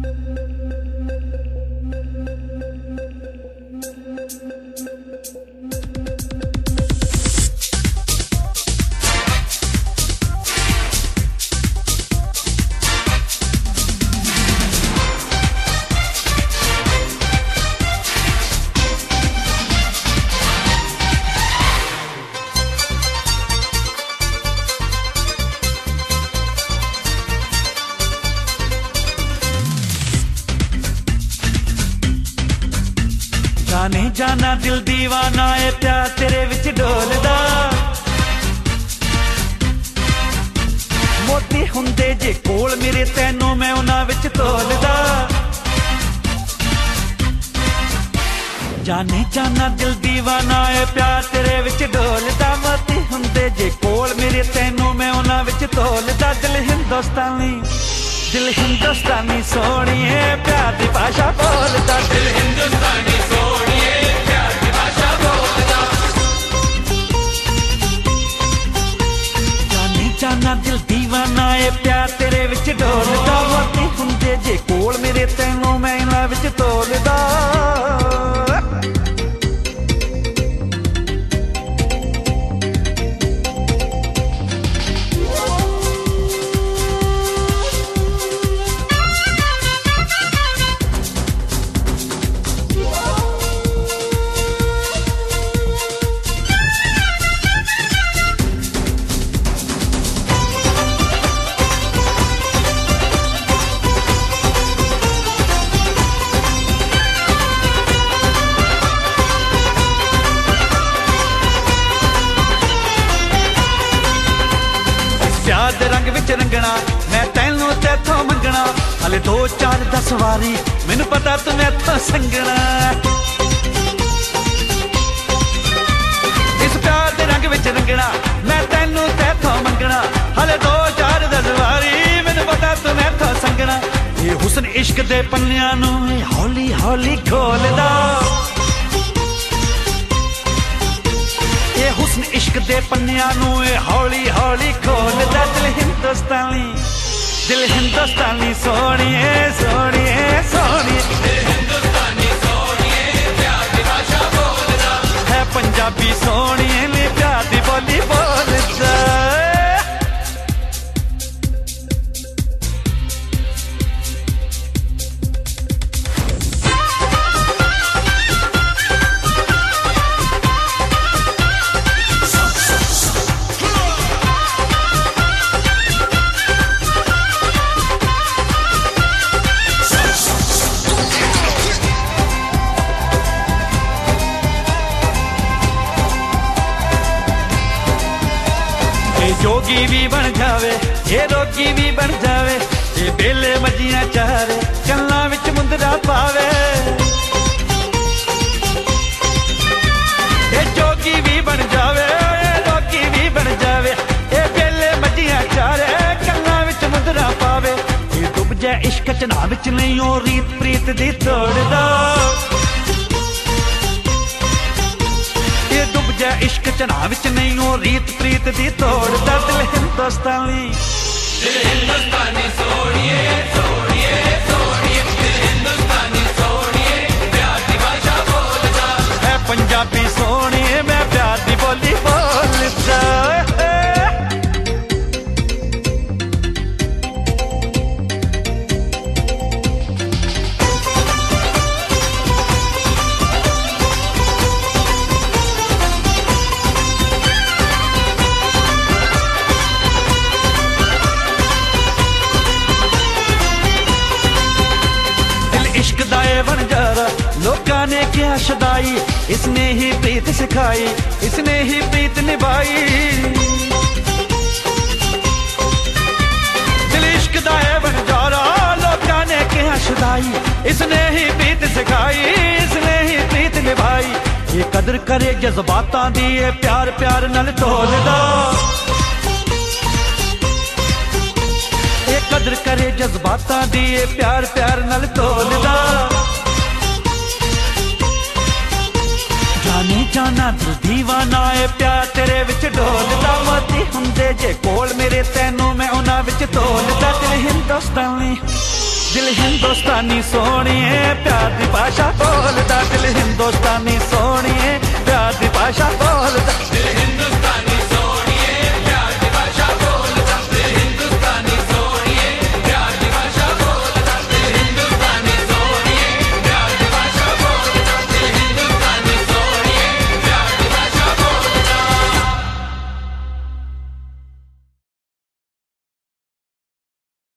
जाने जाना दिल दीवाना है प्यार तेरे विच डोलदा मोती हुंदे जे कोल मेरे तैनू मैं उन्हां विच तोलदा जाने जाना दिल दीवाना है प्यार तेरे विच डोलदा मोती हुंदे जे कोल मेरे तैनू मैं उन्हां विच तोलदा दिल हिंदुस्तानी सोहणीए प्यार दी भाषा बोलदा दिल हिंदुस्तानी सोहणीए प्यार दी भाषा बोलदा जाने जाना दिल दीवाना है प्यार तेरे विच डोलदा मोती हुंदे जे कोल मेरे तैनू मैं इन्हां विच तोलदा प्यार दे रंग विच रंगना मैं तैनू तैथों मंगना हले 2-4-10 वारी मैनू पता तू मैथों संगना इस प्यार दे रंग विच रंगना मैं तैनू तैथों मंगना हले 2-4-10 वारी मैनू पता तू मैथों संगना ये हुस्न इश्क दे पन्नियां नू हौली हौली खोलदा हुस्न इश्क दे पन्नियां नू हौली हौली खोलदा दिल हिंदुस्तानी सोहणीए सोहणीए सोहणीए दिल हिंदुस्तानी सोहणीए प्यार दी भाषा बोलदा है पंजाबी सोहणीए ने प्यार दी बोली बोलदा जोगी भी बन जावे ये रोगी भी बन जावे ये बेले मजियां चारे कन्ना विच मुंदरा पावे ये जोगी भी बन जावे ये रोगी भी बन जावे ये बेले मजियां चारे कन्ना विच मुंदरा पावे ये डुब जाए इश्क चना विच नहीं ओ रीत प्रीत दी तोड़दा इश्क चना विच नहीं हो रीत प्रीत दी तोड़दा दिल हिंदुस्तानी सोहणीए सोहणीए सोहणीए दिल हिंदुस्तानी सोहणीए प्यार दी भाषा बोलदा है पंजाबी सोहणीए मैं प्यार दी बोली बोलदा लोकां ने क्या शदाई इसने ही प्रीत सिखाई इसने ही प्रीत निभाई दिल इश्क दा है बनजारा लोकां ने क्या शदाई इसने ही प्रीत सिखाई इसने ही प्रीत निभाई ये कदर करे जज्बातां दी ये प्यार प्यार नाल तोलदा ये कदर करे जज्बातां दी ये प्यार प्यार नाल तोलदा जाने जाना दिल दीवाना है प्यार तेरे विच डोलदा मोती हुंदे जे कोल मेरे तैनू मैं उन्हां विच तोलदा दिल दिल हिंदुस्तानी सोनिए प्यार दी भाषा बोलदा, दिल हिंदुस्तानी सोनिए प्यार दी भाषा